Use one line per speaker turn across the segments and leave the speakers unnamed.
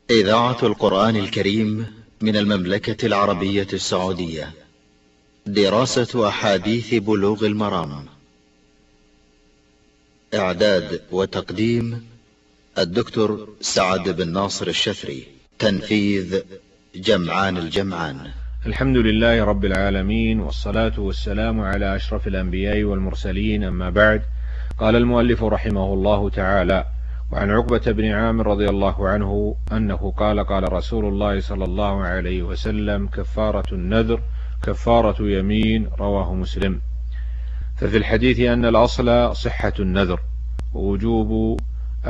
إذاعة القرآن الكريم من المملكة العربية السعودية. دراسة أحاديث بلوغ المرام. إعداد وتقديم الدكتور سعد بن ناصر الشفري. تنفيذ جمعان الجمعان.
الحمد لله رب العالمين، والصلاة والسلام على أشرف الأنبياء والمرسلين، أما بعد. قال المؤلف رحمه الله تعالى: وعن عقبة بن عامر رضي الله عنه أنه قال: قال رسول الله صلى الله عليه وسلم: كفارة النذر كفارة يمين. رواه مسلم. ففي الحديث أن الأصل صحة النذر ووجوب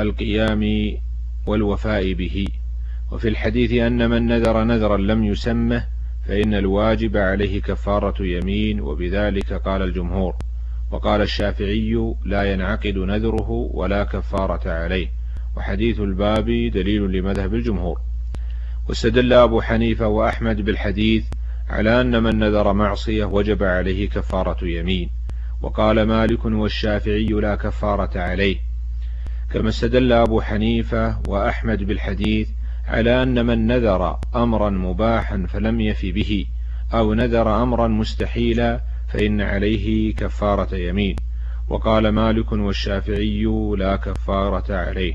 القيام والوفاء به، وفي الحديث أن من نذر نذرا لم يسمه فإن الواجب عليه كفارة يمين، وبذلك قال الجمهور. وقال الشافعي: لا ينعقد نذره ولا كفارة عليه، وحديث الباب دليل لمذهب الجمهور. واستدل أبو حنيفة وأحمد بالحديث على أن من نذر معصية وجب عليه كفارة يمين، وقال مالك والشافعي: لا كفارة عليه. كما استدل أبو حنيفة وأحمد بالحديث على أن من نذر أمرا مباحا فلم يف به، أو نذر أمرا مستحيلا، فإن عليه كفارة يمين، وقال مالك والشافعي: لا كفارة عليه.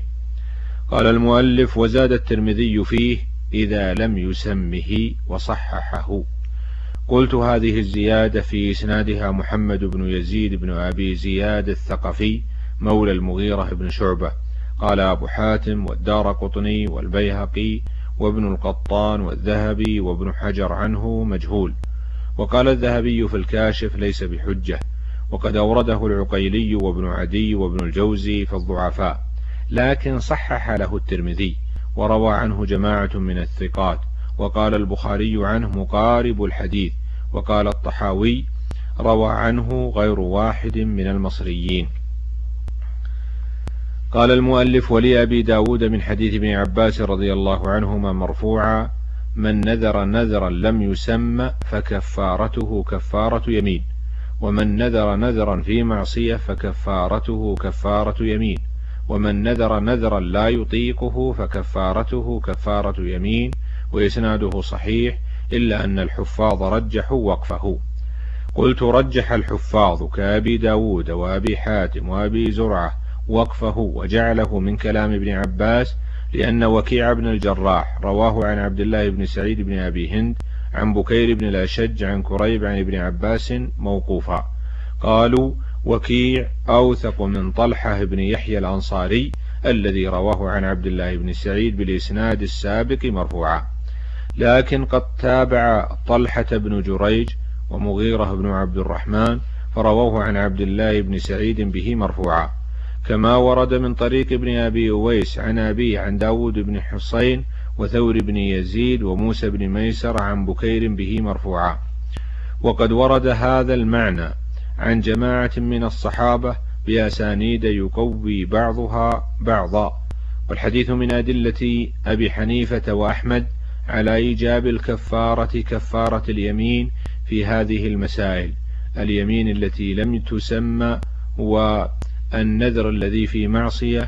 قال المؤلف: وزاد الترمذي فيه: إذا لم يسمه، وصححه. قلت: هذه الزيادة في إسنادها محمد بن يزيد بن أبي زياد الثقفي مولى المغيرة بن شعبة. قال أبو حاتم والدارقطني والبيهقي وابن القطان والذهبي وابن حجر عنه مجهول. وقال الذهبي في الكاشف: ليس بحجة، وقد أورده العقيلي وابن عدي وابن الجوزي في الضعفاء، لكن صحح له الترمذي وروى عنه جماعة من الثقات. وقال البخاري عنه مقارب الحديث، وقال الطحاوي: روى عنه غير واحد من المصريين. قال المؤلف: ولأبي داود من حديث ابن عباس رضي الله عنهما مرفوعا: من نذر نذرا لم يسم فكفارته كفارة يمين، ومن نذر نذرا في معصية فكفارته كفارة يمين، ومن نذر نذرا لا يطيقه فكفارته كفارة يمين. وإسناده صحيح، إلا أن الحفاظ رجحوا وقفه. قلت: رجح الحفاظ كأبي داود وأبي حاتم وأبي زرعة وقفه وجعله من كلام ابن عباس، لأن وكيع بن الجراح رواه عن عبد الله بن سعيد بن أبي هند عن بكير بن الأشج عن كريب عن ابن عباس موقوفا. قالوا: وكيع أوثق من طلحة بن يحيى الأنصاري الذي رواه عن عبد الله بن سعيد بالإسناد السابق مرفوعا، لكن قد تابع طلحة بن جريج ومغيرة بن عبد الرحمن فرواه عن عبد الله بن سعيد به مرفوعا، كما ورد من طريق ابن أبي أويس عن أبيه عن داود بن حسين وثور بن يزيد وموسى بن ميسر عن بكير به مرفوعا. وقد ورد هذا المعنى عن جماعة من الصحابة بأسانيد يقوي بعضها بعضا. والحديث من أدلة أبي حنيفة وأحمد على إيجاب الكفارة كفارة اليمين في هذه المسائل: اليمين التي لم تسمى، والنذر الذي في معصية،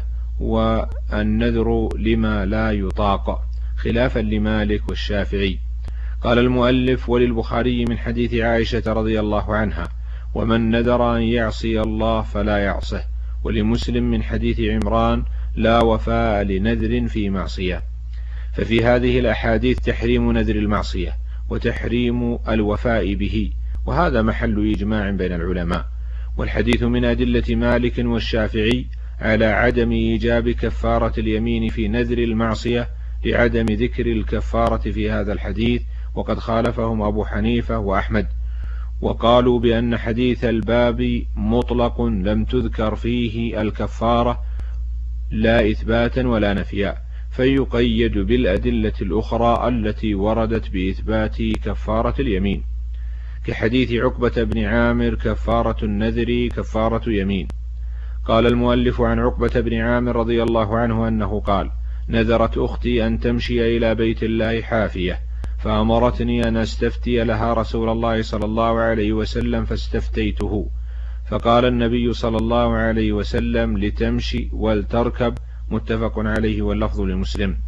والنذر لما لا يطاق، خلافا لمالك والشافعي. قال المؤلف: وللبخاري من حديث عائشة رضي الله عنها: ومن نذر أن يعصي الله فلا يعصه. ولمسلم من حديث عمران: لا وفاء لنذر في معصية. ففي هذه الأحاديث تحريم نذر المعصية وتحريم الوفاء به، وهذا محل إجماع بين العلماء. والحديث من أدلة مالك والشافعي على عدم إيجاب كفارة اليمين في نذر المعصية لعدم ذكر الكفارة في هذا الحديث، وقد خالفهم أبو حنيفة وأحمد، وقالوا بأن حديث الباب مطلق لم تذكر فيه الكفارة لا إثباتا ولا نفيا، فيقيد بالأدلة الأخرى التي وردت بإثبات كفارة اليمين، كحديث عقبة بن عامر: كفارة النذر كفارة يمين. قال المؤلف: عن عقبة بن عامر رضي الله عنه أنه قال: نذرت أختي أن تمشي إلى بيت الله حافية، فأمرتني أن أستفتي لها رسول الله صلى الله عليه وسلم، فاستفتيته، فقال النبي صلى الله عليه وسلم: لتمشي ولتركب. متفق عليه واللفظ لمسلم.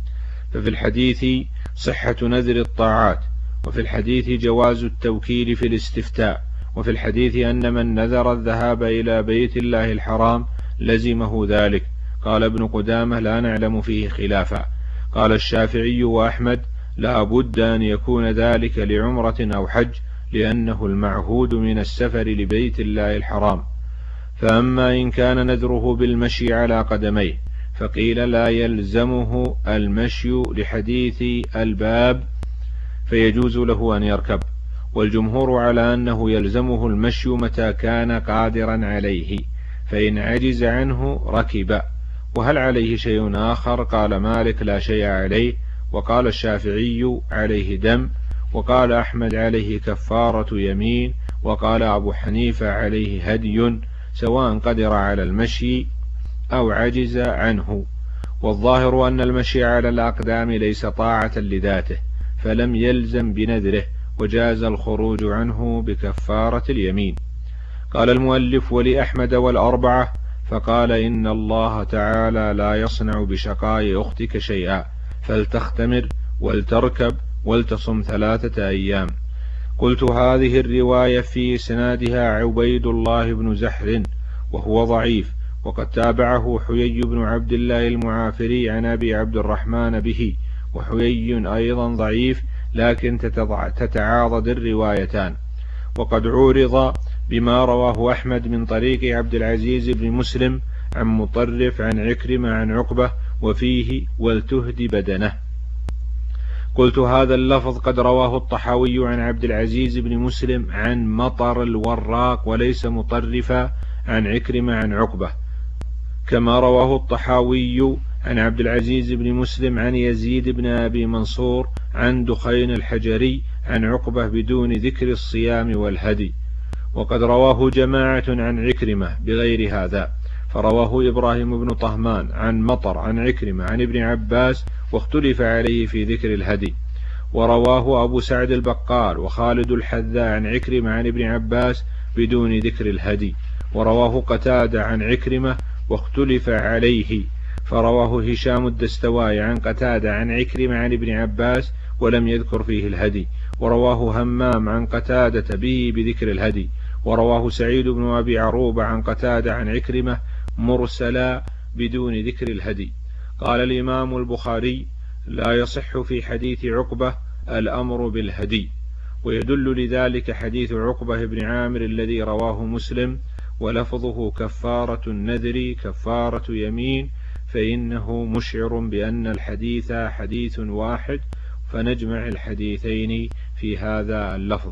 ففي الحديث صحة نذر الطاعات، وفي الحديث جواز التوكيل في الاستفتاء، وفي الحديث أن من نذر الذهاب إلى بيت الله الحرام لزمه ذلك. قال ابن قدامة لا نعلم فيه خلافا. قال الشافعي وأحمد لا بد أن يكون ذلك لعمرة أو حج، لأنه المعهود من السفر لبيت الله الحرام. فأما إن كان نذره بالمشي على قدميه فقيل لا يلزمه المشي لحديث الباب فيجوز له أن يركب، والجمهور على أنه يلزمه المشي متى كان قادرا عليه، فإن عجز عنه ركب. وهل عليه شيء آخر؟ قال مالك لا شيء عليه، وقال الشافعي عليه دم، وقال أحمد عليه كفارة يمين، وقال أبو حنيفة عليه هدي سواء قدر على المشي أو عجز عنه. والظاهر أن المشي على الأقدام ليس طاعة لذاته، فلم يلزم بنذره، وجاز الخروج عنه بكفارة اليمين. قال المؤلف ولأحمد والأربعة، فقال إن الله تعالى لا يصنع بشقاء أختك شيئا، فلتختمر ولتركب ولتصم 3 أيام. قلت هذه الرواية في إسنادها عبيد الله بن زحر وهو ضعيف، وقد تابعه حيي بن عبد الله المعافري عن أبي عبد الرحمن به، وحيي أيضا ضعيف، لكن تتعاضد الروايتان. وقد عورض بما رواه أحمد من طريق عبد العزيز بن مسلم عن مطرف عن عكرمة عن عقبة وفيه ولتهدي بدنه. قلت هذا اللفظ قد رواه الطحاوي عن عبد العزيز بن مسلم عن مطر الوراق وليس مطرفا عن عكرمة عن عقبة، كما رواه الطحاوي عن عبد العزيز بن مسلم عن يزيد بن أبي منصور عن دخين الحجري عن عقبة بدون ذكر الصيام والهدي. وقد رواه جماعة عن عكرمة بغير هذا، فرواه إبراهيم بن طهمان عن مطر عن عكرمة عن ابن عباس، واختلف عليه في ذكر الهدي. ورواه أبو سعد البقال وخالد الحذاء عن عكرمة عن ابن عباس بدون ذكر الهدي. ورواه قتادة عن عكرمة واختلف عليه، فرواه هشام الدستوائي عن قتادة عن عكرمة عن ابن عباس ولم يذكر فيه الهدي. ورواه همام عن قتادة به بذكر الهدي. ورواه سعيد بن أبي عروبة عن قتادة عن عكرمة مرسلا بدون ذكر الهدي. قال الإمام البخاري لا يصح في حديث عقبة الأمر بالهدي، ويدل لذلك حديث عقبة بن عامر الذي رواه مسلم ولفظه كفارة النذر كفارة يمين، فإنه مشعر بأن الحديث حديث واحد، فنجمع الحديثين في هذا اللفظ.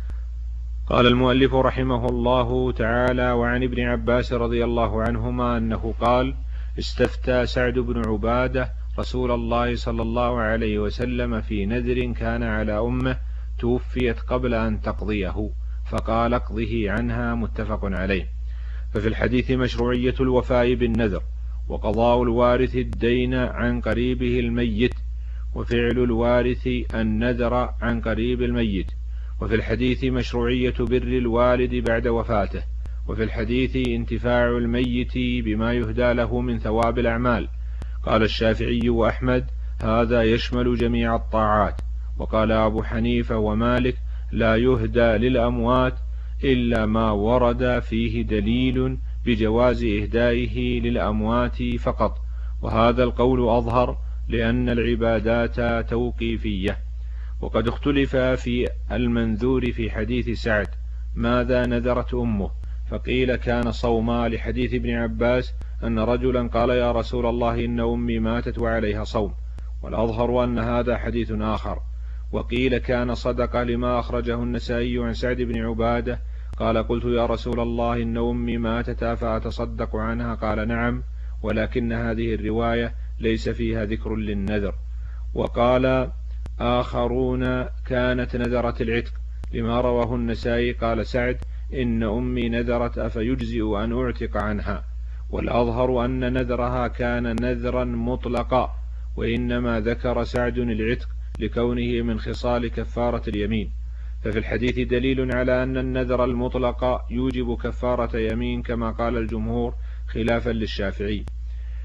قال المؤلف رحمه الله تعالى وعن ابن عباس رضي الله عنهما أنه قال استفتى سعد بن عبادة رسول الله صلى الله عليه وسلم في نذر كان على أمه توفيت قبل أن تقضيه، فقال اقضه عنها، متفق عليه. ففي الحديث مشروعية الوفاء بالنذر، وقضاء الوارث الدين عن قريبه الميت، وفعل الوارث النذر عن قريب الميت. وفي الحديث مشروعية بر الوالد بعد وفاته. وفي الحديث انتفاع الميت بما يهدى له من ثواب الأعمال. قال الشافعي وأحمد هذا يشمل جميع الطاعات. وقال أبو حنيفة ومالك لا يهدى للأموات إلا ما ورد فيه دليل بجواز إهدائه للأموات فقط، وهذا القول أظهر لأن العبادات توقيفية. وقد اختلف في المنذور في حديث سعد ماذا نذرت أمه، فقيل كان صوما لحديث ابن عباس أن رجلا قال يا رسول الله إن أمي ماتت وعليها صوم، والأظهر أن هذا حديث آخر. وقيل كان صدقة لما أخرجه النسائي عن سعد بن عبادة قال قلت يا رسول الله إن أمي ماتت فأتصدق عنها، قال نعم، ولكن هذه الرواية ليس فيها ذكر للنذر. وقال آخرون كانت نذرت العتق لما رواه النسائي قال سعد إن أمي نذرت أفيجزئ أن أعتق عنها، والأظهر أن نذرها كان نذرا مطلقا، وإنما ذكر سعد العتق لكونه من خصال كفارة اليمين. ففي الحديث دليل على أن النذر المطلق يوجب كفارة يمين كما قال الجمهور خلافا للشافعي.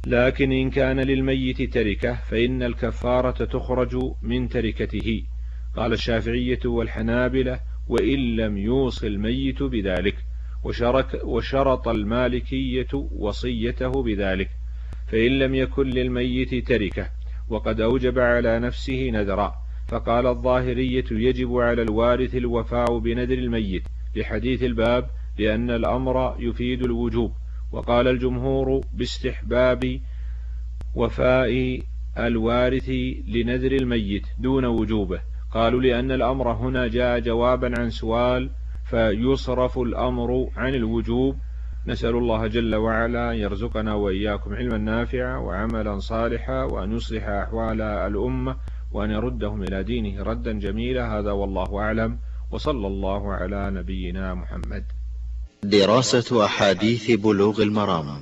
لكن إن كان للميت تركة فإن الكفارة تخرج من تركته. قال الشافعية والحنابلة: وإن لم يوص الميت بذلك. وشرط المالكية وصيته بذلك. فإن لم يكن للميت تركة وقد أوجب على نفسه نذرا، فقال الظاهرية: يجب على الوارث الوفاء بنذر الميت لحديث الباب، لأن الأمر يفيد الوجوب. وقال الجمهور باستحباب وفاء الوارث لنذر الميت دون وجوبه. قالوا لأن الأمر هنا جاء جوابا عن سؤال، فيصرف الأمر عن الوجوب. نسأل الله جل وعلا يرزقنا وإياكم علما نافعا وعملا صالحا، وأن يصلح أحوال الأمة، وأن يردهم إلى دينه ردا جميلا. هذا والله أعلم، وصلى الله على نبينا محمد.
دراسة أحاديث بلوغ المرام.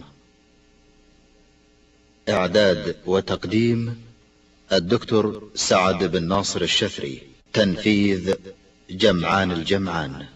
إعداد وتقديم الدكتور سعد بن ناصر الشفري. تنفيذ جمعان الجمعان.